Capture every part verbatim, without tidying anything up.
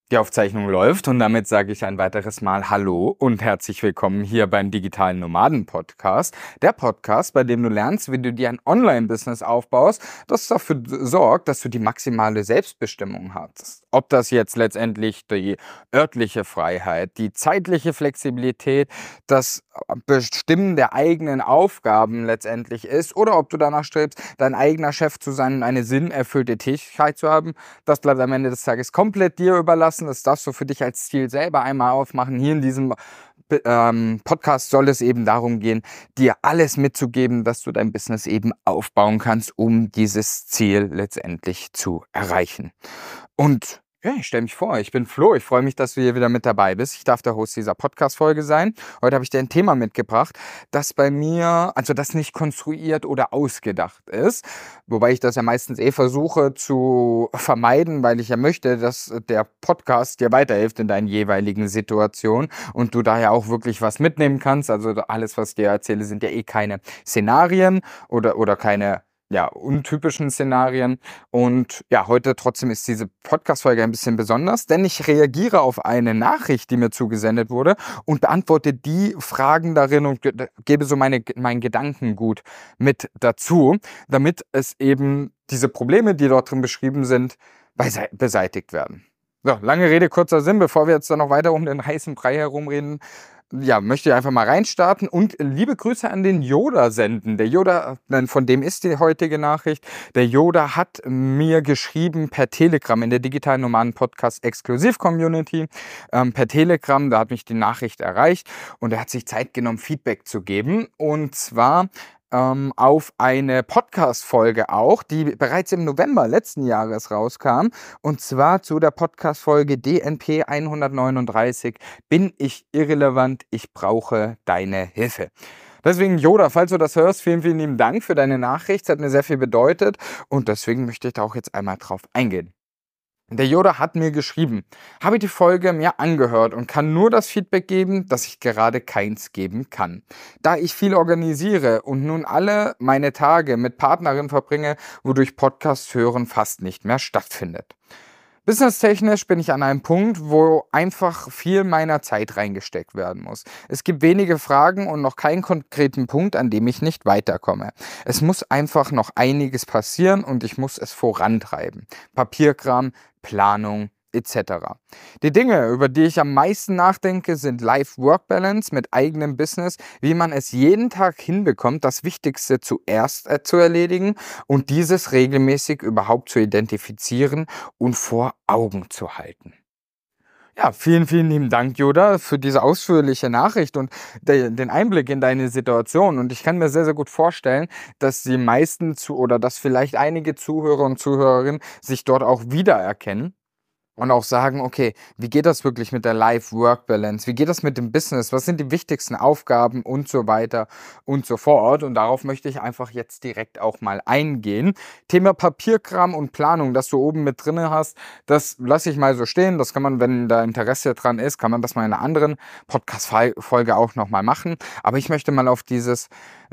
Die Aufzeichnung läuft und damit sage ich ein weiteres Mal Hallo und herzlich willkommen hier beim Digitalen Nomaden Podcast. Der Podcast, bei dem du lernst, wie du dir ein Online-Business aufbaust, das dafür sorgt, dass du die maximale Selbstbestimmung hast. Ob das jetzt letztendlich die örtliche Freiheit, die zeitliche Flexibilität, das Bestimmen der eigenen Aufgaben letztendlich ist oder ob du danach strebst, dein eigener Chef zu sein und eine sinnerfüllte Tätigkeit zu haben, das bleibt am Ende des Tages komplett dir überlassen. Das darfst du für dich als Ziel selber einmal aufmachen. Hier in diesem ähm, Podcast soll es eben darum gehen, dir alles mitzugeben, dass du dein Business eben aufbauen kannst, um dieses Ziel letztendlich zu erreichen. Und ja, ich stelle mich vor, ich bin Flo. Ich freue mich, dass du hier wieder mit dabei bist. Ich darf der Host dieser Podcast-Folge sein. Heute habe ich dir ein Thema mitgebracht, das bei mir, also das nicht konstruiert oder ausgedacht ist. Wobei ich das ja meistens eh versuche zu vermeiden, weil ich ja möchte, dass der Podcast dir weiterhilft in deinen jeweiligen Situationen und du daher auch wirklich was mitnehmen kannst. Also alles, was ich dir erzähle, sind ja eh keine Szenarien oder, oder keine ja, untypischen Szenarien. Und ja, heute trotzdem ist diese Podcast-Folge ein bisschen besonders, denn ich reagiere auf eine Nachricht, die mir zugesendet wurde und beantworte die Fragen darin und ge gebe so meine, mein Gedankengut mit dazu, damit es eben diese Probleme, die dort drin beschrieben sind, beseitigt werden. So, lange Rede, kurzer Sinn, bevor wir jetzt dann noch weiter um den heißen Brei herumreden, ja, möchte ich einfach mal reinstarten und liebe Grüße an den Yoda senden. Der Yoda, von dem ist die heutige Nachricht. Der Yoda hat mir geschrieben per Telegram in der Digitalen Nomaden Podcast Exklusiv Community. Ähm, per Telegram, da hat mich die Nachricht erreicht und er hat sich Zeit genommen, Feedback zu geben. Und zwar ähm, auf eine Podcast-Folge auch, die bereits im November letzten Jahres rauskam. Und zwar zu der Podcast-Folge D N P hundertneununddreißig. Bin ich irrelevant? Ich brauche deine Hilfe. Deswegen, Yoda, falls du das hörst, vielen, vielen lieben Dank für deine Nachricht. Es hat mir sehr viel bedeutet und deswegen möchte ich da auch jetzt einmal drauf eingehen. Der Yoda hat mir geschrieben, habe die Folge mir angehört und kann nur das Feedback geben, dass ich gerade keins geben kann. Da ich viel organisiere und nun alle meine Tage mit Partnerinnen verbringe, wodurch Podcast hören fast nicht mehr stattfindet. Businesstechnisch bin ich an einem Punkt, wo einfach viel meiner Zeit reingesteckt werden muss. Es gibt wenige Fragen und noch keinen konkreten Punkt, an dem ich nicht weiterkomme. Es muss einfach noch einiges passieren und ich muss es vorantreiben. Papierkram, Planung et cetera. Die Dinge, über die ich am meisten nachdenke, sind Life-Work-Balance mit eigenem Business, wie man es jeden Tag hinbekommt, das Wichtigste zuerst äh, zu erledigen und dieses regelmäßig überhaupt zu identifizieren und vor Augen zu halten. Ja, vielen, vielen lieben Dank, Yoda, für diese ausführliche Nachricht und de den Einblick in deine Situation. Und ich kann mir sehr, sehr gut vorstellen, dass die meisten zu oder dass vielleicht einige Zuhörer und Zuhörerinnen sich dort auch wiedererkennen. Und auch sagen, okay, wie geht das wirklich mit der Life-Work-Balance? Wie geht das mit dem Business? Was sind die wichtigsten Aufgaben und so weiter und so fort? Und darauf möchte ich einfach jetzt direkt auch mal eingehen. Thema Papierkram und Planung, das du oben mit drin hast, das lasse ich mal so stehen. Das kann man, wenn da Interesse dran ist, kann man das mal in einer anderen Podcast-Folge auch nochmal machen. Aber ich möchte mal auf dieses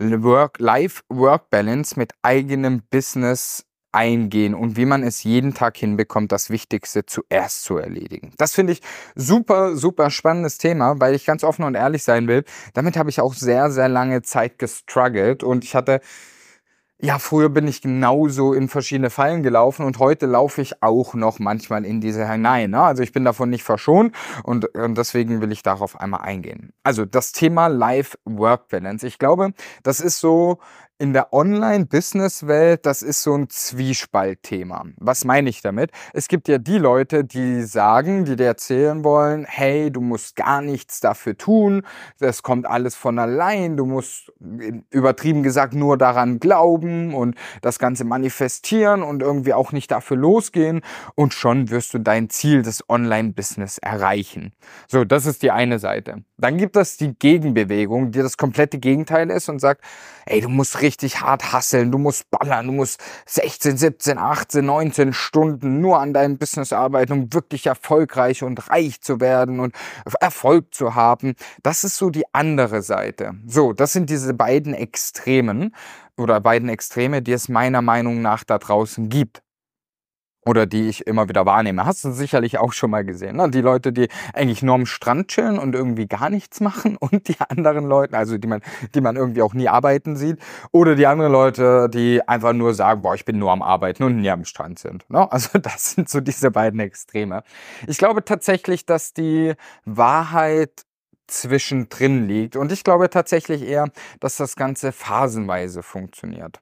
Life-Work-Balance mit eigenem Business eingehen und wie man es jeden Tag hinbekommt, das Wichtigste zuerst zu erledigen. Das finde ich super, super spannendes Thema, weil ich ganz offen und ehrlich sein will. Damit habe ich auch sehr, sehr lange Zeit gestruggelt und ich hatte ja, früher bin ich genauso in verschiedene Fallen gelaufen und heute laufe ich auch noch manchmal in diese hinein. Ne? Also ich bin davon nicht verschont und, und deswegen will ich darauf einmal eingehen. Also das Thema Life-Work-Balance. Ich glaube, das ist so in der Online-Business-Welt, das ist so ein Zwiespaltthema. Was meine ich damit? Es gibt ja die Leute, die sagen, die dir erzählen wollen, hey, du musst gar nichts dafür tun, das kommt alles von allein, du musst übertrieben gesagt nur daran glauben und das Ganze manifestieren und irgendwie auch nicht dafür losgehen und schon wirst du dein Ziel des Online-Business erreichen. So, das ist die eine Seite. Dann gibt es die Gegenbewegung, die das komplette Gegenteil ist und sagt, ey, du musst richtig hart hustlen, du musst ballern, du musst sechzehn, siebzehn, achtzehn, neunzehn Stunden nur an deinem Business arbeiten, um wirklich erfolgreich und reich zu werden und Erfolg zu haben. Das ist so die andere Seite. So, das sind diese beiden Extremen oder beiden Extreme, die es meiner Meinung nach da draußen gibt. oder die ich immer wieder wahrnehme. Hast du sicherlich auch schon mal gesehen, ne? Die Leute, die eigentlich nur am Strand chillen und irgendwie gar nichts machen und die anderen Leute, also die man die man irgendwie auch nie arbeiten sieht, oder die anderen Leute, die einfach nur sagen: „Boah, ich bin nur am Arbeiten“ und nie am Strand sind, ne? Also, das sind so diese beiden Extreme. Ich glaube tatsächlich, dass die Wahrheit zwischendrin liegt und ich glaube tatsächlich eher, dass das Ganze phasenweise funktioniert.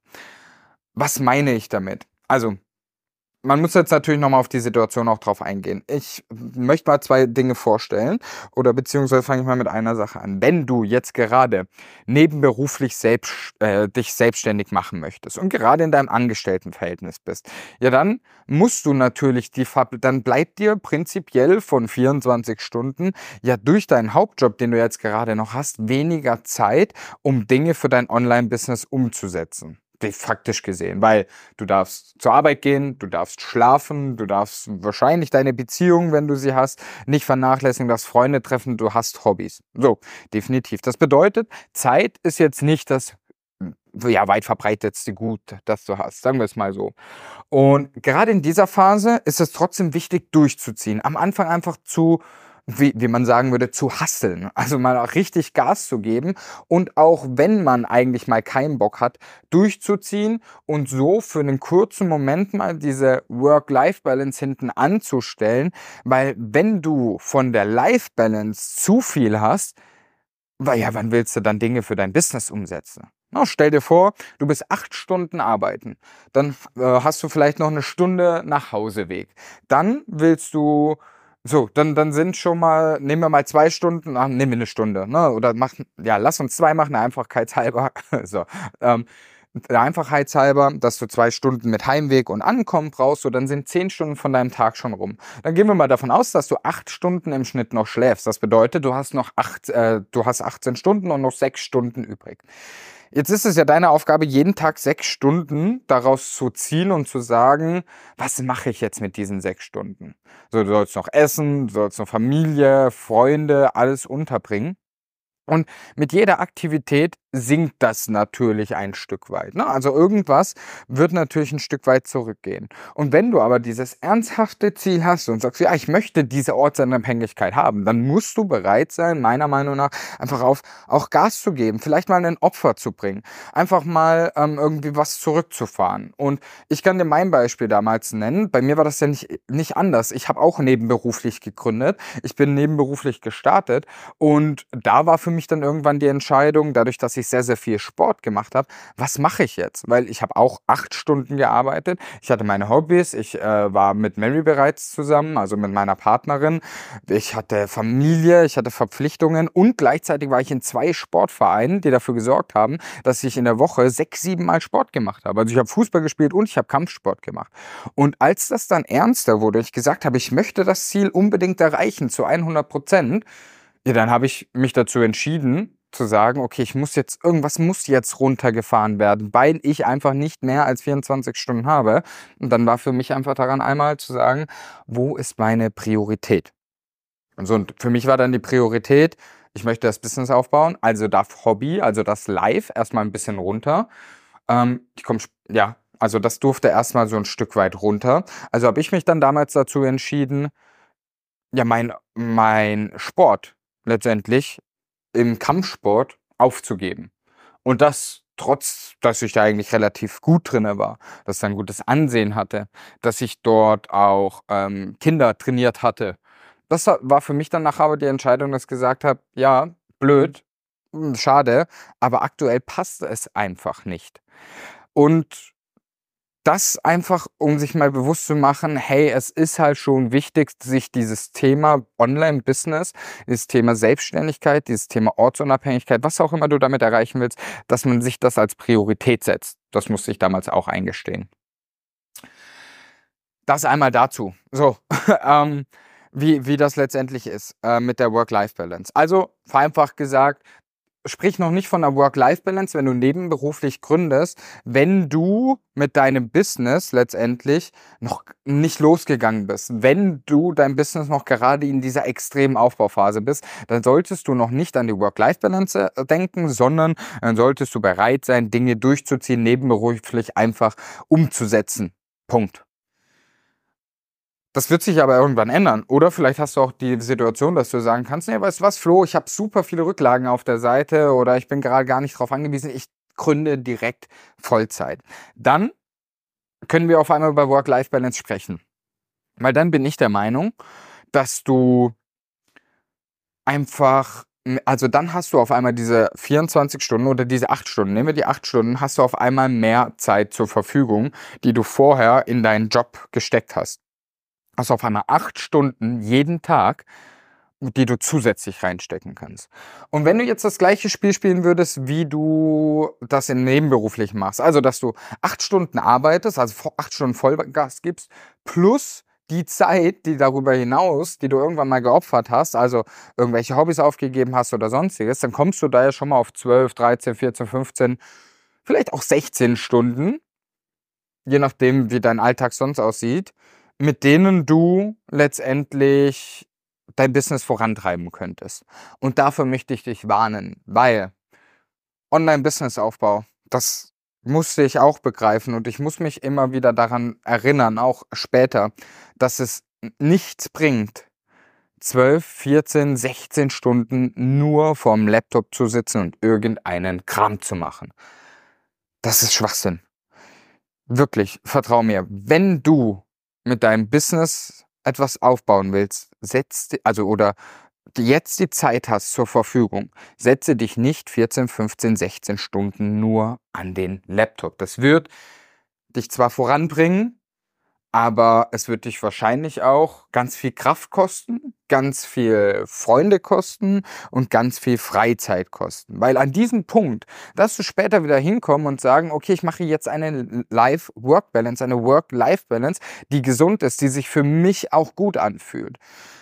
Was meine ich damit? Also, man muss jetzt natürlich noch mal auf die Situation auch drauf eingehen. Ich möchte mal zwei Dinge vorstellen oder beziehungsweise fange ich mal mit einer Sache an. Wenn du jetzt gerade nebenberuflich selbst äh, dich selbstständig machen möchtest und gerade in deinem Angestelltenverhältnis bist, ja, dann musst du natürlich die Ver dann bleibt dir prinzipiell von vierundzwanzig Stunden ja durch deinen Hauptjob, den du jetzt gerade noch hast, weniger Zeit, um Dinge für dein Online-Business umzusetzen. De faktisch gesehen, weil du darfst zur Arbeit gehen, du darfst schlafen, du darfst wahrscheinlich deine Beziehung, wenn du sie hast, nicht vernachlässigen, du darfst Freunde treffen, du hast Hobbys. So, definitiv. Das bedeutet, Zeit ist jetzt nicht das, hm, ja, weit verbreitetste Gut, das du hast, sagen wir es mal so. Und gerade in dieser Phase ist es trotzdem wichtig, durchzuziehen. Am Anfang einfach zu, wie, wie man sagen würde, zu hustlen. Also mal auch richtig Gas zu geben und auch wenn man eigentlich mal keinen Bock hat, durchzuziehen und so für einen kurzen Moment mal diese Work-Life-Balance hinten anzustellen, weil wenn du von der Life-Balance zu viel hast, weil ja, wann willst du dann Dinge für dein Business umsetzen? Na, stell dir vor, du bist acht Stunden arbeiten. Dann äh, hast du vielleicht noch eine Stunde Nachhauseweg. Dann willst du so, dann dann sind schon mal nehmen wir mal zwei Stunden ah, nehmen wir eine Stunde, ne? Oder mach ja, lass uns zwei machen, der Einfachkeitshalber. So, ähm, der Einfachheitshalber, dass du zwei Stunden mit Heimweg und Ankommen brauchst, so, dann sind zehn Stunden von deinem Tag schon rum. Dann gehen wir mal davon aus, dass du acht Stunden im Schnitt noch schläfst. Das bedeutet, du hast noch acht, äh, du hast achtzehn Stunden und noch sechs Stunden übrig. Jetzt ist es ja deine Aufgabe, jeden Tag sechs Stunden daraus zu ziehen und zu sagen: „Was mache ich jetzt mit diesen sechs Stunden?“ So, du sollst noch essen, du sollst noch Familie, Freunde, alles unterbringen. Und mit jeder Aktivität sinkt das natürlich ein Stück weit, ne? Also, irgendwas wird natürlich ein Stück weit zurückgehen. Und wenn du aber dieses ernsthafte Ziel hast und sagst: „Ja, ich möchte diese Ortsunabhängigkeit haben“, dann musst du bereit sein, meiner Meinung nach, einfach auf auch Gas zu geben, vielleicht mal ein Opfer zu bringen, einfach mal, ähm, irgendwie was zurückzufahren. Und ich kann dir mein Beispiel damals nennen. Bei mir war das ja nicht nicht anders. Ich habe auch nebenberuflich gegründet. Ich bin nebenberuflich gestartet und da war für mich dann irgendwann die Entscheidung, dadurch, dass ich sehr, sehr viel Sport gemacht habe, was mache ich jetzt? Weil ich habe auch acht Stunden gearbeitet. Ich hatte meine Hobbys. Ich äh, war mit Mary bereits zusammen, also mit meiner Partnerin. Ich hatte Familie, ich hatte Verpflichtungen und gleichzeitig war ich in zwei Sportvereinen, die dafür gesorgt haben, dass ich in der Woche sechs, sieben Mal Sport gemacht habe. Also ich habe Fußball gespielt und ich habe Kampfsport gemacht. Und als das dann ernster wurde, ich gesagt habe, ich möchte das Ziel unbedingt erreichen zu hundert Prozent, ja, dann habe ich mich dazu entschieden, zu sagen: „Okay, ich muss jetzt irgendwas muss jetzt runtergefahren werden, weil ich einfach nicht mehr als vierundzwanzig Stunden habe.“ Und dann war für mich einfach daran einmal zu sagen: „Wo ist meine Priorität?“ Und so und für mich war dann die Priorität, ich möchte das Business aufbauen, also darf Hobby, also das Live erst mal 'n bisschen runter. Ähm, ich komme ja, also das durfte erst mal so ein Stück weit runter. Also habe ich mich dann damals dazu entschieden, ja, mein mein Sport letztendlich im Kampfsport aufzugeben. Und das trotz, dass ich da eigentlich relativ gut drinne war, dass ich ein gutes Ansehen hatte, dass ich dort auch, ähm, Kinder trainiert hatte. Das ha war für mich dann nachher aber die Entscheidung, dass ich gesagt habe: „Ja, blöd, hm, schade, aber aktuell passt es einfach nicht.“ Und das einfach, um sich mal bewusst zu machen: Hey, es ist halt schon wichtig, sich dieses Thema Online-Business, dieses Thema Selbstständigkeit, dieses Thema Ortsunabhängigkeit, was auch immer du damit erreichen willst, dass man sich das als Priorität setzt. Das musste ich damals auch eingestehen. Das einmal dazu. So, ähm, wie wie das letztendlich ist, äh, mit der Work-Life-Balance. Also, vereinfacht gesagt, sprich noch nicht von 'ner Work-Life-Balance, wenn du nebenberuflich gründest, wenn du mit deinem Business letztendlich noch nicht losgegangen bist. Wenn du dein Business noch gerade in dieser extremen Aufbauphase bist, dann solltest du noch nicht an die Work-Life-Balance, äh, denken, sondern dann solltest du bereit sein, Dinge durchzuziehen, nebenberuflich einfach umzusetzen. Punkt. Das wird sich aber irgendwann ändern. Oder vielleicht hast du auch die Situation, dass du sagen kannst: „Ne, weißt du was, Flo, ich habe super viele Rücklagen auf der Seite oder ich bin gerade gar nicht drauf angewiesen. Ich gründe direkt Vollzeit.“ Dann können wir auf einmal über Work-Life-Balance sprechen. Weil dann bin ich der Meinung, dass du einfach hm, also dann hast du auf einmal diese vierundzwanzig Stunden oder diese acht Stunden, nehmen wir die acht Stunden, hast du auf einmal mehr Zeit zur Verfügung, die du vorher in deinen Job gesteckt hast. Hast auf einmal acht Stunden jeden Tag, die du zusätzlich reinstecken kannst. Und wenn du jetzt das gleiche Spiel spielen würdest, wie du das in nebenberuflich machst, also dass du acht Stunden arbeitest, also vo acht Stunden Vollgas gibst, plus die Zeit, die darüber hinaus, die du irgendwann mal geopfert hast, also irgendwelche Hobbys aufgegeben hast oder Sonstiges, dann kommst du da ja schon mal auf zwölf, dreizehn, vierzehn, fünfzehn, vielleicht auch sechzehn Stunden, je nachdem, wie dein Alltag sonst aussieht, mit denen du letztendlich dein Business vorantreiben könntest. Und dafür möchte ich dich warnen, weil Online-Business-Aufbau, das musste ich auch begreifen und ich muss mich immer wieder daran erinnern, auch später, dass es n nichts bringt, zwölf, vierzehn, sechzehn Stunden nur vorm Laptop zu sitzen und irgendeinen Kram zu machen. Das ist Schwachsinn. Wirklich, vertrau mir. Wenn du mit deinem Business etwas aufbauen willst, setz di also oder jetzt die Zeit hast zur Verfügung, setze dich nicht vierzehn, fünfzehn, sechzehn Stunden nur an den Laptop. Das wird dich zwar voranbringen, aber es wird dich wahrscheinlich auch ganz viel Kraft kosten, ganz viel Freunde kosten und ganz viel Freizeit kosten. Weil an diesem Punkt, dass du später wieder hinkommen und sagen: „Okay, ich mache jetzt eine L Life-Work-Balance, eine Work-Life-Balance, die gesund ist, die sich für mich auch gut anfühlt.“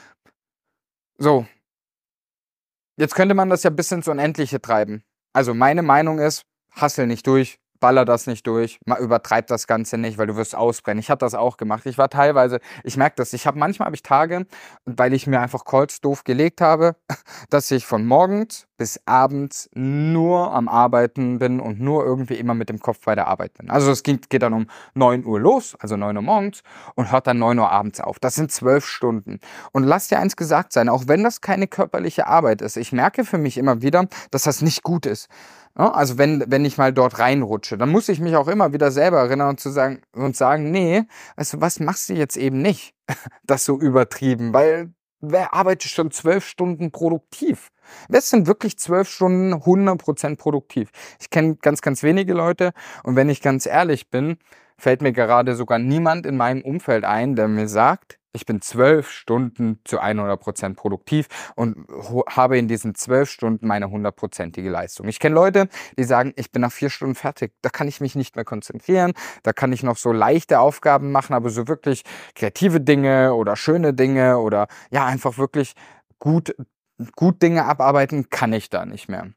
So. Jetzt könnte man das ja bis ins Unendliche treiben. Also, meine Meinung ist: Hustle nicht durch, baller das nicht durch, ma übertreib das Ganze nicht, weil du wirst ausbrennen. Ich habe das auch gemacht. Ich war teilweise ich merke das, ich habe manchmal habe ich Tage, weil ich mir einfach Calls doof gelegt habe, dass ich von morgens bis abends nur am Arbeiten bin und nur irgendwie immer mit dem Kopf bei der Arbeit bin. Also, es geht geht dann um neun Uhr los, also neun Uhr morgens und hört dann neun Uhr abends auf. Das sind zwölf Stunden. Und lass dir eins gesagt sein, auch wenn das keine körperliche Arbeit ist, ich merke für mich immer wieder, dass das nicht gut ist. Ne? Also, wenn wenn ich mal dort reinrutsche, dann muss ich mich auch immer wieder selber erinnern und zu sagen und sagen: „Ne, weißt du was, machst du jetzt eben nicht, das so übertrieben, weil wer arbeitet schon zwölf Stunden produktiv?“ Wer ist denn wirklich zwölf Stunden hundert Prozent produktiv? Ich kenne ganz, ganz wenige Leute und wenn ich ganz ehrlich bin, fällt mir gerade sogar niemand in meinem Umfeld ein, der mir sagt: „Ich bin zwölf Stunden zu hundert Prozent produktiv und ho habe in diesen zwölf Stunden meine hundertprozentige Leistung.“ Ich kenne Leute, die sagen: „Ich bin nach vier Stunden fertig. Da kann ich mich nicht mehr konzentrieren. Da kann ich noch so leichte Aufgaben machen, aber so wirklich kreative Dinge oder schöne Dinge oder ja, einfach wirklich gut gut Dinge abarbeiten, kann ich da nicht mehr.“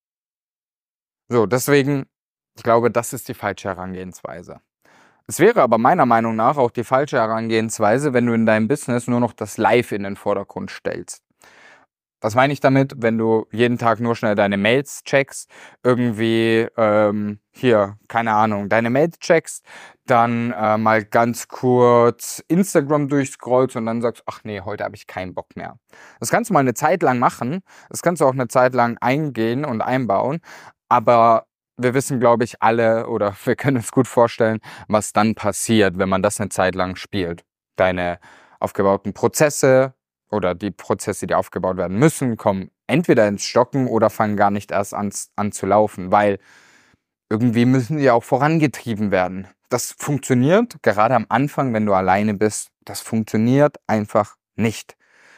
So, deswegen, ich glaube, das ist die falsche Herangehensweise. Es wäre aber meiner Meinung nach auch die falsche Herangehensweise, wenn du in deinem Business nur noch das Live in den Vordergrund stellst. Was meine ich damit? Wenn du jeden Tag nur schnell deine Mails checkst, irgendwie, ähm, hier, keine Ahnung, deine Mails checkst, dann, äh, mal ganz kurz Instagram durchscrollst und dann sagst: „Ach ne, heute habe ich keinen Bock mehr.“ Das kannst du mal 'ne Zeit lang machen. Das kannst du auch 'ne Zeit lang eingehen und einbauen, aber wir wissen, glaube ich, alle oder wir können uns gut vorstellen, was dann passiert, wenn man das 'ne Zeit lang spielt. Deine aufgebauten Prozesse oder die Prozesse, die aufgebaut werden müssen, kommen entweder ins Stocken oder fangen gar nicht erst ans an zu laufen, weil irgendwie müssen die ja auch vorangetrieben werden. Das funktioniert gerade am Anfang, wenn du alleine bist, das funktioniert einfach nicht.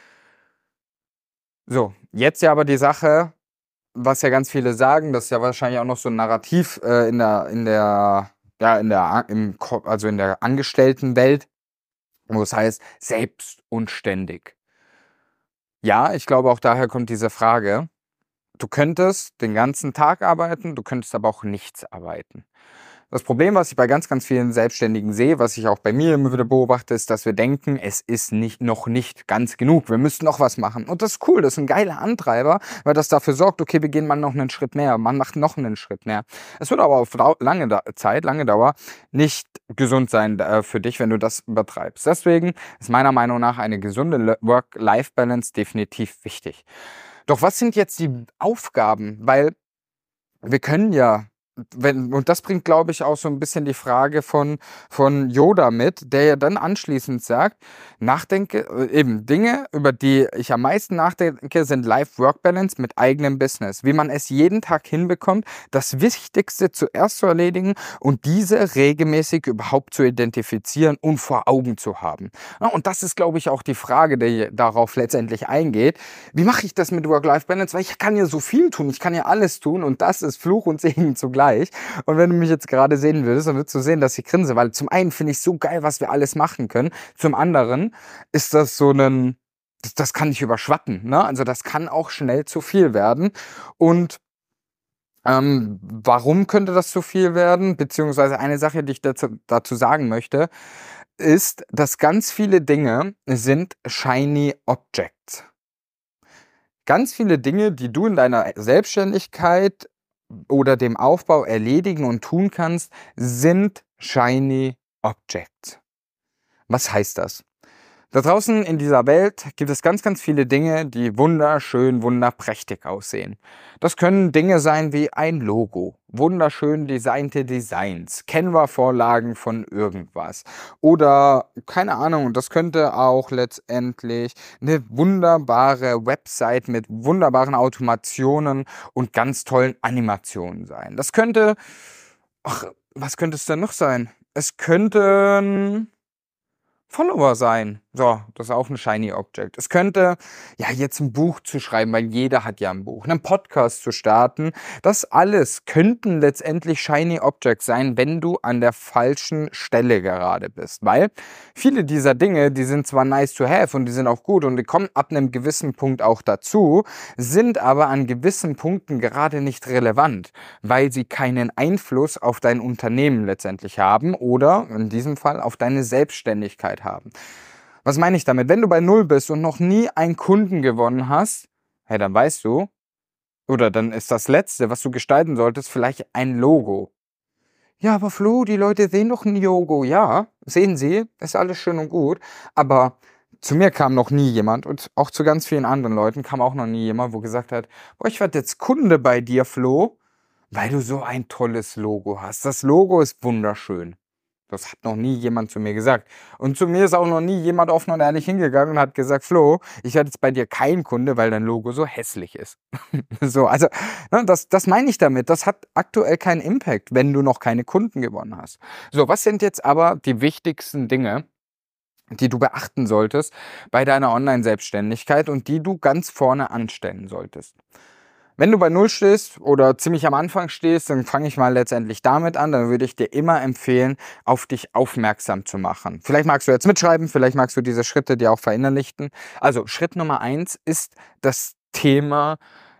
So, jetzt ja aber die Sache, was ja ganz viele sagen, das ist ja wahrscheinlich auch noch so 'n Narrativ, äh, in der in der ja, in der a im Ko also in der Angestelltenwelt, wo es heißt: „Selbst und ständig.“ Ja, ich glaube, auch daher kommt diese Frage. Du könntest den ganzen Tag arbeiten, du könntest aber auch nichts arbeiten. Das Problem, was ich bei ganz, ganz vielen Selbstständigen sehe, was ich auch bei mir immer wieder beobachte, ist, dass wir denken, es ist nicht, noch nicht ganz genug. Wir müssen noch was machen. Und das ist cool, das ist ein geiler Antreiber, weil das dafür sorgt, okay, wir gehen mal noch einen Schritt mehr, man macht noch einen Schritt mehr. Es wird aber auf dau- lange Da- Zeit, lange Dauer nicht gesund sein äh, für dich, wenn du das übertreibst. Deswegen ist meiner Meinung nach eine gesunde Le- Work-Life-Balance definitiv wichtig. Doch was sind jetzt die Aufgaben? Weil wir können ja, wenn, und das bringt, glaube ich, auch so ein bisschen die Frage von, von Yoda mit, der ja dann anschließend sagt, nachdenke, äh, eben Dinge, über die ich am meisten nachdenke, sind Life-Work-Balance mit eigenem Business. Wie man es jeden Tag hinbekommt, das Wichtigste zuerst zu erledigen und diese regelmäßig überhaupt zu identifizieren und vor Augen zu haben. Ja, und das ist, glaube ich, auch die Frage, die darauf letztendlich eingeht. Wie mache ich das mit Work-Life-Balance? Weil ich kann ja so viel tun, ich kann ja alles tun und das ist Fluch und Segen zugleich. Und wenn du mich jetzt gerade sehen würdest, dann würdest du sehen, dass ich grinse, weil zum einen finde ich so geil, was wir alles machen können. Zum anderen ist das so ein, das, das kann nicht überschwappen, ne? Also das kann auch schnell zu viel werden. Und ähm, warum könnte das zu viel werden? Beziehungsweise eine Sache, die ich dazu, dazu sagen möchte, ist, dass ganz viele Dinge sind shiny Objects. Ganz viele Dinge, die du in deiner Selbstständigkeit oder dem Aufbau erledigen und tun kannst, sind shiny Objects. Was heißt das? Da draußen in dieser Welt gibt es ganz, ganz viele Dinge, die wunderschön, wunderprächtig aussehen. Das können Dinge sein wie ein Logo, wunderschön designte Designs, Canva-Vorlagen von irgendwas oder keine Ahnung, das könnte auch letztendlich eine wunderbare Website mit wunderbaren Automationen und ganz tollen Animationen sein. Das könnte, ach, was könnte es denn noch sein? Es könnten Follower sein. So, das ist auch ein shiny Object. Es könnte, ja, jetzt ein Buch zu schreiben, weil jeder hat ja ein Buch, einen Podcast zu starten. Das alles könnten letztendlich shiny Objects sein, wenn du an der falschen Stelle gerade bist. Weil viele dieser Dinge, die sind zwar nice to have und die sind auch gut und die kommen ab einem gewissen Punkt auch dazu, sind aber an gewissen Punkten gerade nicht relevant, weil sie keinen Einfluss auf dein Unternehmen letztendlich haben oder in diesem Fall auf deine Selbstständigkeit haben. Was meine ich damit? Wenn du bei Null bist und noch nie einen Kunden gewonnen hast, hey, dann weißt du, oder dann ist das Letzte, was du gestalten solltest, vielleicht ein Logo. Ja, aber Flo, die Leute sehen doch ein Logo. Ja, sehen sie, ist alles schön und gut, aber zu mir kam noch nie jemand und auch zu ganz vielen anderen Leuten kam auch noch nie jemand, wo gesagt hat, boah, ich werde jetzt Kunde bei dir, Flo, weil du so ein tolles Logo hast. Das Logo ist wunderschön. Das hat noch nie jemand zu mir gesagt. Und zu mir ist auch noch nie jemand offen und ehrlich hingegangen und hat gesagt, Flo, ich werde jetzt bei dir kein Kunde, weil dein Logo so hässlich ist. So, also, ne, das, das meine ich damit. Das hat aktuell keinen Impact, wenn du noch keine Kunden gewonnen hast. So, was sind jetzt aber die wichtigsten Dinge, die du beachten solltest bei deiner Online-Selbstständigkeit und die du ganz vorne anstellen solltest? Wenn du bei Null stehst oder ziemlich am Anfang stehst, dann fange ich mal letztendlich damit an. Dann würde ich dir immer empfehlen, auf dich aufmerksam zu machen. Vielleicht magst du jetzt mitschreiben, vielleicht magst du diese Schritte dir auch verinnerlichen. Also Schritt Nummer eins ist das Thema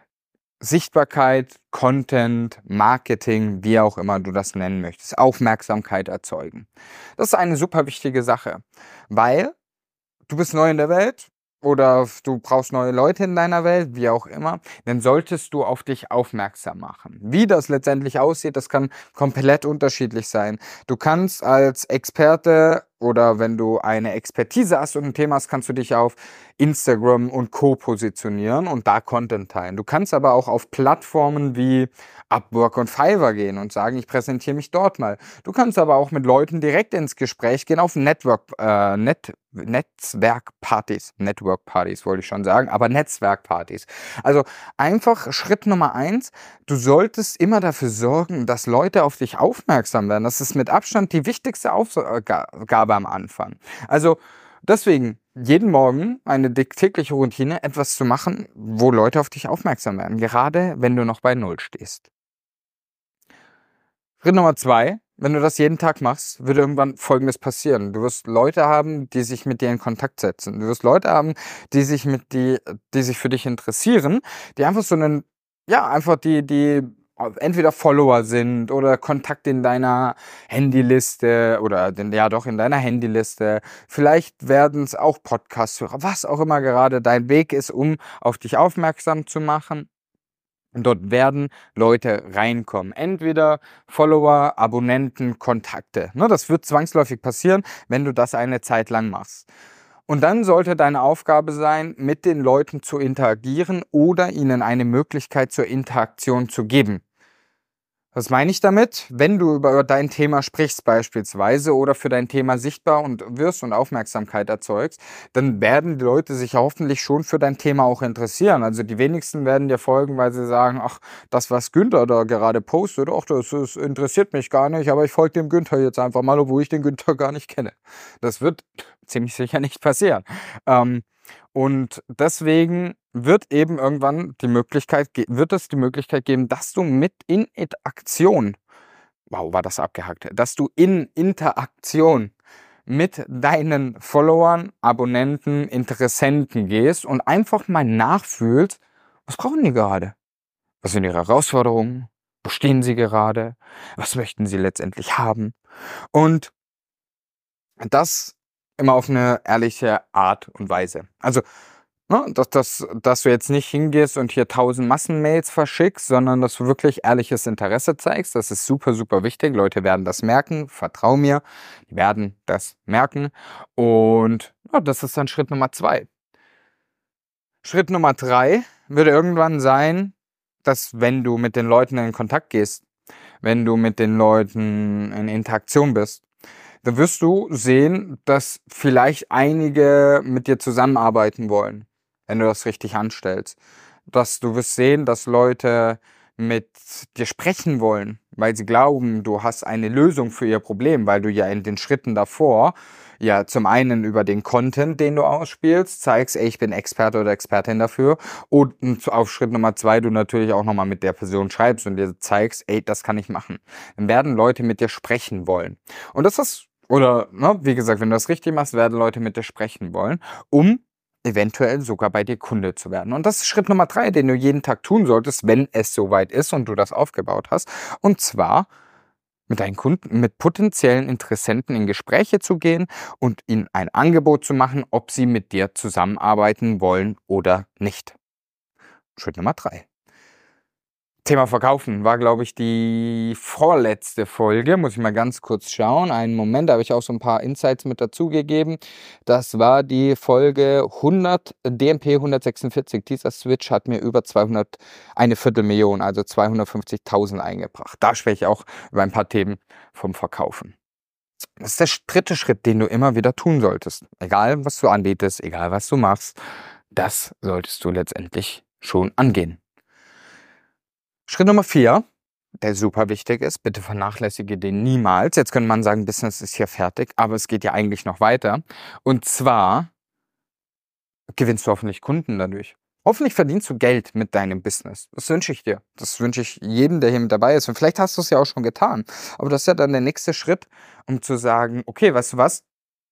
Sichtbarkeit, Content, Marketing, wie auch immer du das nennen möchtest. Aufmerksamkeit erzeugen. Das ist eine super wichtige Sache, weil du bist neu in der Welt oder du brauchst neue Leute in deiner Welt, wie auch immer, dann solltest du auf dich aufmerksam machen. Wie das letztendlich aussieht, das kann komplett unterschiedlich sein. Du kannst als Experte oder wenn du eine Expertise hast und ein Thema hast, kannst du dich auf Instagram und Co. positionieren und da Content teilen. Du kannst aber auch auf Plattformen wie Upwork und Fiverr gehen und sagen, ich präsentiere mich dort mal. Du kannst aber auch mit Leuten direkt ins Gespräch gehen auf Network, äh, Net, Netzwerkpartys. Networkpartys wollte ich schon sagen, aber Netzwerkpartys. Also einfach Schritt Nummer eins, du solltest immer dafür sorgen, dass Leute auf dich aufmerksam werden. Das ist mit Abstand die wichtigste Aufgabe am Anfang. Also deswegen jeden Morgen eine tägliche Routine, etwas zu machen, wo Leute auf dich aufmerksam werden, gerade wenn du noch bei Null stehst. Schritt Nummer zwei, wenn du das jeden Tag machst, wird irgendwann Folgendes passieren. Du wirst Leute haben, die sich mit dir in Kontakt setzen. Du wirst Leute haben, die sich mit die, die sich für dich interessieren, die einfach so einen, ja, einfach die, die entweder Follower sind oder Kontakte in deiner Handyliste oder den, ja doch in deiner Handyliste. Vielleicht werden es auch Podcast-Hörer, was auch immer gerade dein Weg ist, um auf dich aufmerksam zu machen. Und dort werden Leute reinkommen. Entweder Follower, Abonnenten, Kontakte. Ne, das wird zwangsläufig passieren, wenn du das eine Zeit lang machst. Und dann sollte deine Aufgabe sein, mit den Leuten zu interagieren oder ihnen eine Möglichkeit zur Interaktion zu geben. Was meine ich damit? Wenn du über dein Thema sprichst beispielsweise oder für dein Thema sichtbar und wirst und Aufmerksamkeit erzeugst, dann werden die Leute sich hoffentlich schon für dein Thema auch interessieren. Also die wenigsten werden dir folgen, weil sie sagen, ach, das, was Günther da gerade postet, ach, das, das interessiert mich gar nicht, aber ich folge dem Günther jetzt einfach mal, obwohl ich den Günther gar nicht kenne. Das wird ziemlich sicher nicht passieren. Ähm, und deswegen wird eben irgendwann die Möglichkeit, wird es die Möglichkeit geben, dass du mit in Interaktion, wow, war das abgehackt, dass du in Interaktion mit deinen Followern, Abonnenten, Interessenten gehst und einfach mal nachfühlst, was brauchen die gerade? Was sind ihre Herausforderungen? Wo stehen sie gerade? Was möchten sie letztendlich haben? Und das immer auf eine ehrliche Art und Weise. Also, ne, dass, dass, dass du jetzt nicht hingehst und hier tausend Massenmails verschickst, sondern dass du wirklich ehrliches Interesse zeigst. Das ist super, super wichtig. Leute werden das merken. Vertrau mir. Die werden das merken. Und ja, das ist dann Schritt Nummer zwei. Schritt Nummer drei würde irgendwann sein, dass wenn du mit den Leuten in Kontakt gehst, wenn du mit den Leuten in Interaktion bist, dann wirst du sehen, dass vielleicht einige mit dir zusammenarbeiten wollen, wenn du das richtig anstellst. Dass du wirst sehen, dass Leute mit dir sprechen wollen, weil sie glauben, du hast eine Lösung für ihr Problem, weil du ja in den Schritten davor ja zum einen über den Content, den du ausspielst, zeigst, ey, ich bin Experte oder Expertin dafür, und auf Schritt Nummer zwei du natürlich auch nochmal mit der Person schreibst und dir zeigst, ey, das kann ich machen. Dann werden Leute mit dir sprechen wollen. Und das ist, oder ne, wie gesagt, wenn du das richtig machst, werden Leute mit dir sprechen wollen, um eventuell sogar bei dir Kunde zu werden. Und das ist Schritt Nummer drei, den du jeden Tag tun solltest, wenn es soweit ist und du das aufgebaut hast. Und zwar mit deinen Kunden, mit potenziellen Interessenten in Gespräche zu gehen und ihnen ein Angebot zu machen, ob sie mit dir zusammenarbeiten wollen oder nicht. Schritt Nummer drei. Thema Verkaufen war, glaube ich, die vorletzte Folge. Muss ich mal ganz kurz schauen. Einen Moment, da habe ich auch so ein paar Insights mit dazugegeben. Das war die Folge hundert, D M P hundertsechsundvierzig. Dieser Switch hat mir über zweihundert, eine Viertelmillion, also zweihundertfünfzigtausend eingebracht. Da spreche ich auch über ein paar Themen vom Verkaufen. Das ist der dritte Schritt, den du immer wieder tun solltest. Egal, was du anbietest, egal, was du machst, das solltest du letztendlich schon angehen. Schritt Nummer vier, der super wichtig ist, bitte vernachlässige den niemals. Jetzt könnte man sagen, Business ist hier fertig, aber es geht ja eigentlich noch weiter. Und zwar gewinnst du hoffentlich Kunden dadurch. Hoffentlich verdienst du Geld mit deinem Business. Das wünsche ich dir. Das wünsche ich jedem, der hier mit dabei ist. Und vielleicht hast du es ja auch schon getan. Aber das ist ja dann der nächste Schritt, um zu sagen, okay, weißt du was?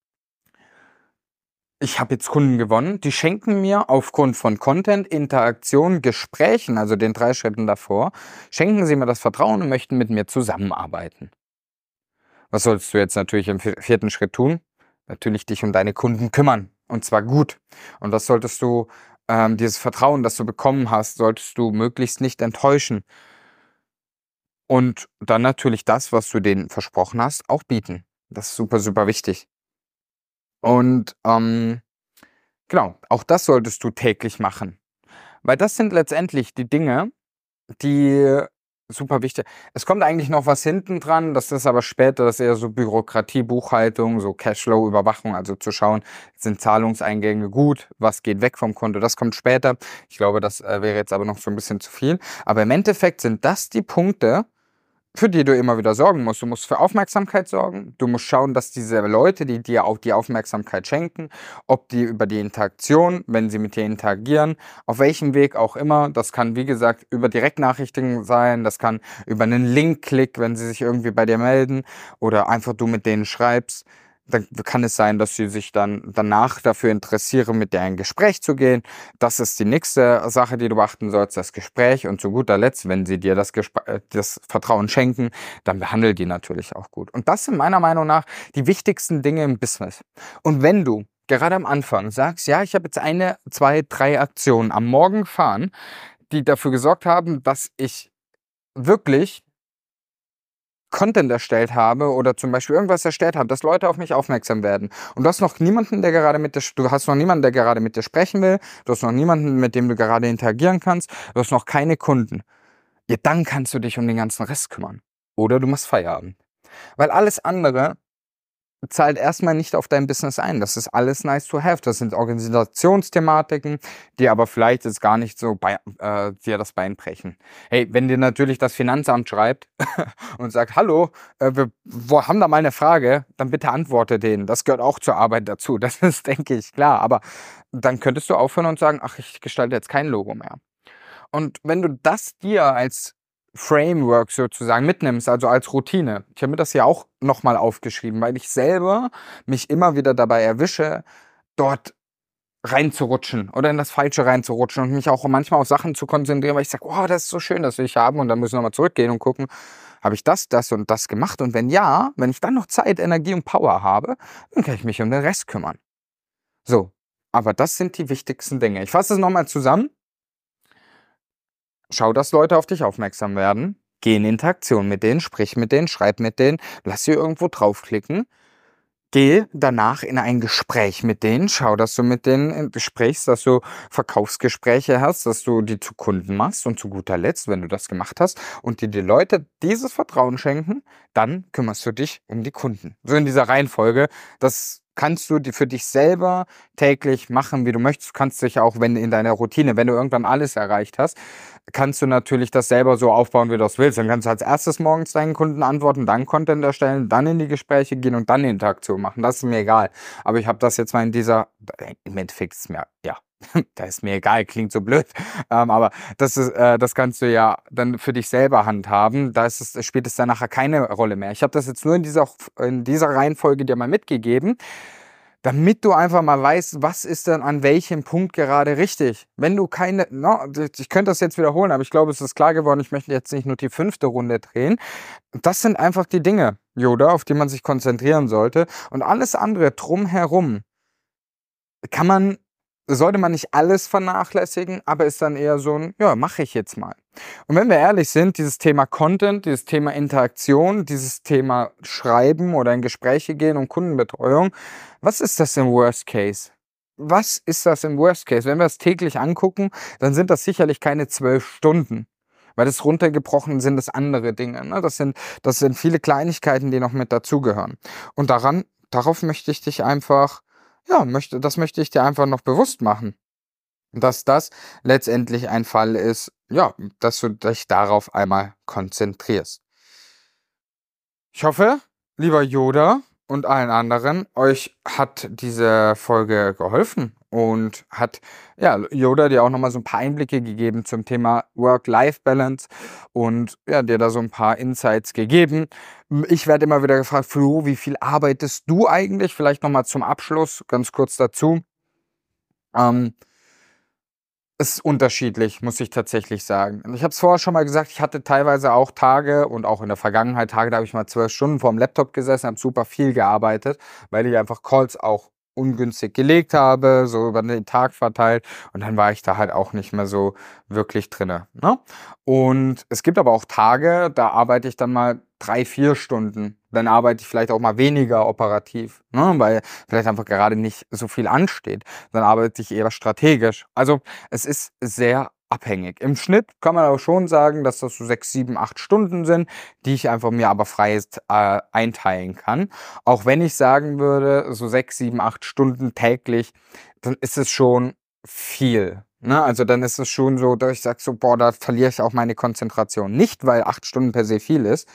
Ich habe jetzt Kunden gewonnen, die schenken mir aufgrund von Content, Interaktion, Gesprächen, also den drei Schritten davor, schenken sie mir das Vertrauen und möchten mit mir zusammenarbeiten. Was solltest du jetzt natürlich im vierten Schritt tun? Natürlich dich um deine Kunden kümmern, und zwar gut. Und das solltest du, ähm, dieses Vertrauen, das du bekommen hast, solltest du möglichst nicht enttäuschen. Und dann natürlich das, was du denen versprochen hast, auch bieten. Das ist super, super wichtig. Und ähm, genau, auch das solltest du täglich machen. Weil das sind letztendlich die Dinge, die super wichtig. Es kommt eigentlich noch was hinten dran, das ist aber später, das ist eher so Bürokratie, Buchhaltung, so Cashflow, Überwachung, also zu schauen, sind Zahlungseingänge gut, was geht weg vom Konto, das kommt später. Ich glaube, das äh, wäre jetzt aber noch so ein bisschen zu viel. Aber im Endeffekt sind das die Punkte, für die du immer wieder sorgen musst. Du musst für Aufmerksamkeit sorgen. Du musst schauen, dass diese Leute, die dir auch die Aufmerksamkeit schenken, ob die über die Interaktion, wenn sie mit dir interagieren, auf welchem Weg auch immer, das kann, wie gesagt, über Direktnachrichten sein, das kann über einen Link-Klick, wenn sie sich irgendwie bei dir melden oder einfach du mit denen schreibst. dann kann es sein, dass sie sich dann danach dafür interessieren, mit dir in ein Gespräch zu gehen. Das ist die nächste Sache, die du beachten sollst, das Gespräch. Und zu guter Letzt, wenn sie dir das, Gespr äh, das Vertrauen schenken, dann behandle die natürlich auch gut. Und das sind meiner Meinung nach die wichtigsten Dinge im Business. Und wenn du gerade am Anfang sagst, ja, ich habe jetzt eine, zwei, drei Aktionen am Morgen gefahren, die dafür gesorgt haben, dass ich wirklich Content erstellt habe oder zum Beispiel irgendwas erstellt habe, dass Leute auf mich aufmerksam werden. Und du hast noch niemanden, der gerade mit dir, du hast noch niemanden, der gerade mit dir sprechen will, du hast noch niemanden, mit dem du gerade interagieren kannst, du hast noch keine Kunden. Ja, dann kannst du dich um den ganzen Rest kümmern. Oder du machst Feierabend. Weil alles andere zahlt erstmal nicht auf dein Business ein. Das ist alles nice to have. Das sind Organisationsthematiken, die aber vielleicht jetzt gar nicht so bei, äh, dir das Bein brechen. Hey, wenn dir natürlich das Finanzamt schreibt und sagt, hallo, äh, wir, wir haben da mal eine Frage, dann bitte antworte denen. Das gehört auch zur Arbeit dazu. Das ist, denke ich, klar. Aber dann könntest du aufhören und sagen, ach, ich gestalte jetzt kein Logo mehr. Und wenn du das dir als Framework sozusagen mitnimmst, also als Routine. Ich habe mir das ja auch nochmal aufgeschrieben, weil ich selber mich immer wieder dabei erwische, dort reinzurutschen oder in das Falsche reinzurutschen und mich auch manchmal auf Sachen zu konzentrieren, weil ich sage, oh, das ist so schön, das will ich haben, und dann muss ich nochmal zurückgehen und gucken, habe ich das, das und das gemacht, und wenn ja, wenn ich dann noch Zeit, Energie und Power habe, dann kann ich mich um den Rest kümmern. So, aber das sind die wichtigsten Dinge. Ich fasse es nochmal zusammen. Schau, dass Leute auf dich aufmerksam werden. Geh in Interaktion mit denen, sprich mit denen, schreib mit denen, lass sie irgendwo draufklicken. Geh danach in ein Gespräch mit denen. Schau, dass du mit denen sprichst, dass du Verkaufsgespräche hast, dass du die zu Kunden machst. Und zu guter Letzt, wenn du das gemacht hast und dir die Leute dieses Vertrauen schenken, dann kümmerst du dich um die Kunden. So in dieser Reihenfolge. Das kannst du für dich selber täglich machen, wie du möchtest. Du kannst dich auch, wenn in deiner Routine, wenn du irgendwann alles erreicht hast, kannst du natürlich das selber so aufbauen, wie du das willst. Dann kannst du als erstes morgens deinen Kunden antworten, dann Content erstellen, dann in die Gespräche gehen und dann eine Interaktion machen. Das ist mir egal. Aber ich habe das jetzt mal in dieser, im Endeffekt ist mir, ja, da ist mir egal, klingt so blöd. Ähm, aber das ist, äh, das kannst du ja dann für dich selber handhaben. Da ist es, spielt es dann nachher keine Rolle mehr. Ich habe das jetzt nur in dieser, in dieser Reihenfolge dir mal mitgegeben, damit du einfach mal weißt, was ist denn an welchem Punkt gerade richtig. Wenn du keine, no, ich könnte das jetzt wiederholen, aber ich glaube, es ist klar geworden, ich möchte jetzt nicht nur die fünfte Runde drehen. Das sind einfach die Dinge, Yoda, auf die man sich konzentrieren sollte. Und alles andere drumherum kann man, sollte man nicht alles vernachlässigen, aber ist dann eher so ein, ja, mache ich jetzt mal. Und wenn wir ehrlich sind, dieses Thema Content, dieses Thema Interaktion, dieses Thema Schreiben oder in Gespräche gehen und Kundenbetreuung, was ist das im Worst Case? Was ist das im Worst Case? Wenn wir es täglich angucken, dann sind das sicherlich keine zwölf Stunden. Weil das runtergebrochen sind das andere Dinge. Ne? Das sind, das sind viele Kleinigkeiten, die noch mit dazugehören. Und daran, darauf möchte ich dich einfach, ja, möchte, das möchte ich dir einfach noch bewusst machen. Dass das letztendlich ein Fall ist, ja, dass du dich darauf einmal konzentrierst. Ich hoffe, lieber Yoda und allen anderen, euch hat diese Folge geholfen und hat, ja, Yoda dir auch nochmal so ein paar Einblicke gegeben zum Thema Work-Life-Balance und ja, dir da so ein paar Insights gegeben. Ich werde immer wieder gefragt, Flo, wie viel arbeitest du eigentlich? Vielleicht nochmal zum Abschluss, ganz kurz dazu. Ähm, Es ist unterschiedlich, muss ich tatsächlich sagen. Ich habe es vorher schon mal gesagt, ich hatte teilweise auch Tage und auch in der Vergangenheit Tage, da habe ich mal zwölf Stunden vorm Laptop gesessen, habe super viel gearbeitet, weil ich einfach Calls auch ungünstig gelegt habe, so über den Tag verteilt, und dann war ich da halt auch nicht mehr so wirklich drinne, ne? Und es gibt aber auch Tage, da arbeite ich dann mal drei, vier Stunden. Dann arbeite ich vielleicht auch mal weniger operativ, ne? Weil vielleicht einfach gerade nicht so viel ansteht. Dann arbeite ich eher strategisch. Also es ist sehr abhängig. Im Schnitt kann man aber schon sagen, dass das so sechs, sieben, acht Stunden sind, die ich einfach mir aber frei äh, einteilen kann. Auch wenn ich sagen würde, so sechs, sieben, acht Stunden täglich, dann ist es schon viel. Ne? Also dann ist es schon so, dass ich sage so, boah, da verliere ich auch meine Konzentration. Nicht, weil acht Stunden per se viel ist,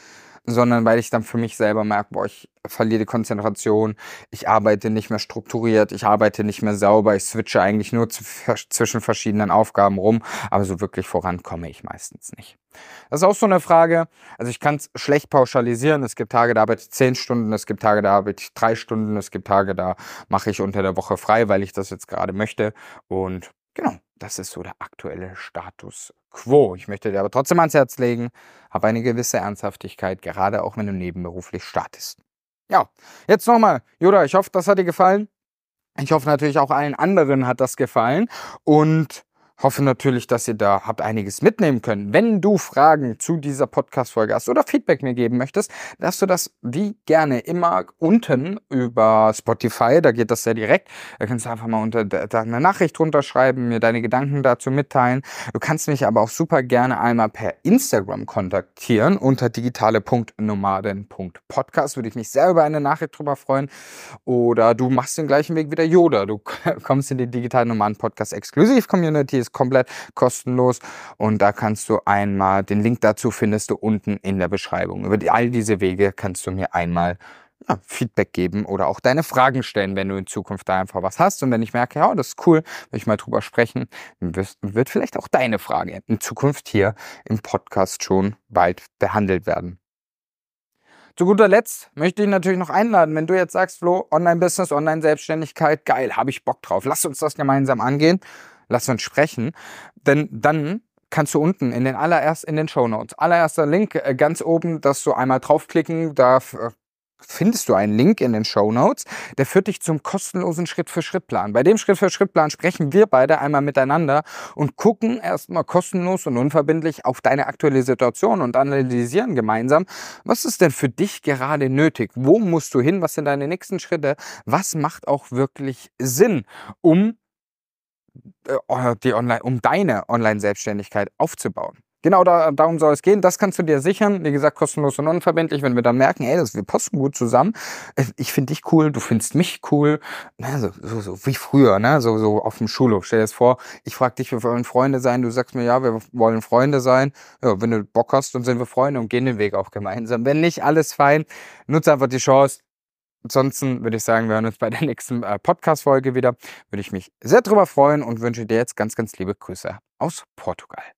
sondern weil ich dann für mich selber merke, boah, ich verliere die Konzentration, ich arbeite nicht mehr strukturiert, ich arbeite nicht mehr sauber, ich switche eigentlich nur zu, zwischen verschiedenen Aufgaben rum, aber so wirklich voran komme ich meistens nicht. Das ist auch so eine Frage, also ich kann es schlecht pauschalisieren, es gibt Tage, da arbeite ich zehn Stunden, es gibt Tage, da arbeite ich drei Stunden, es gibt Tage, da mache ich unter der Woche frei, weil ich das jetzt gerade möchte und genau, das ist so der aktuelle Status quo. Ich möchte dir aber trotzdem ans Herz legen, hab eine gewisse Ernsthaftigkeit, gerade auch wenn du nebenberuflich startest. Ja, jetzt nochmal, Yoda, ich hoffe, das hat dir gefallen. Ich hoffe natürlich auch allen anderen hat das gefallen und hoffe natürlich, dass ihr da habt einiges mitnehmen können. Wenn du Fragen zu dieser Podcast-Folge hast oder Feedback mir geben möchtest, darfst du das wie gerne immer unten über Spotify, da geht das sehr direkt. Da kannst du einfach mal unter da eine Nachricht runterschreiben, mir deine Gedanken dazu mitteilen. Du kannst mich aber auch super gerne einmal per Instagram kontaktieren unter digitale Punkt nomaden Punkt podcast. Würde ich mich sehr über eine Nachricht drüber freuen. Oder du machst den gleichen Weg wie der Yoda. Du kommst in die Digitale Nomaden Podcast Exklusiv Community, ist komplett kostenlos und da kannst du einmal, den Link dazu findest du unten in der Beschreibung. Über die, all diese Wege kannst du mir einmal ja, Feedback geben oder auch deine Fragen stellen, wenn du in Zukunft da einfach was hast. Und wenn ich merke, ja, das ist cool, will ich mal drüber sprechen, dann wirst, wird vielleicht auch deine Frage in Zukunft hier im Podcast schon bald behandelt werden. Zu guter Letzt möchte ich natürlich noch einladen, wenn du jetzt sagst, Flo, Online-Business, Online-Selbstständigkeit, geil, habe ich Bock drauf. Lass uns das gemeinsam angehen. Lass uns sprechen. Denn dann kannst du unten in den allererst in den Shownotes, allererster Link äh, ganz oben, dass du einmal draufklicken darf, äh, findest du einen Link in den Shownotes, der führt dich zum kostenlosen Schritt-für-Schritt-Plan. Bei dem Schritt-für-Schritt-Plan sprechen wir beide einmal miteinander und gucken erstmal kostenlos und unverbindlich auf deine aktuelle Situation und analysieren gemeinsam, was ist denn für dich gerade nötig? Wo musst du hin? Was sind deine nächsten Schritte? Was macht auch wirklich Sinn, um, äh, die Online, um deine Online-Selbstständigkeit aufzubauen? Genau da, darum soll es gehen. Das kannst du dir sichern. Wie gesagt, kostenlos und unverbindlich. Wenn wir dann merken, ey, das, wir passen gut zusammen. Ich finde dich cool, du findest mich cool. Na, so, so, so wie früher, ne? So, so auf dem Schulhof. Stell dir das vor, ich frage dich, wir wollen Freunde sein. Du sagst mir, ja, wir wollen Freunde sein. Ja, wenn du Bock hast, dann sind wir Freunde und gehen den Weg auch gemeinsam. Wenn nicht, alles fein. Nutze einfach die Chance. Ansonsten würde ich sagen, wir hören uns bei der nächsten äh, Podcast-Folge wieder. Würde ich mich sehr drüber freuen und wünsche dir jetzt ganz, ganz liebe Grüße aus Portugal.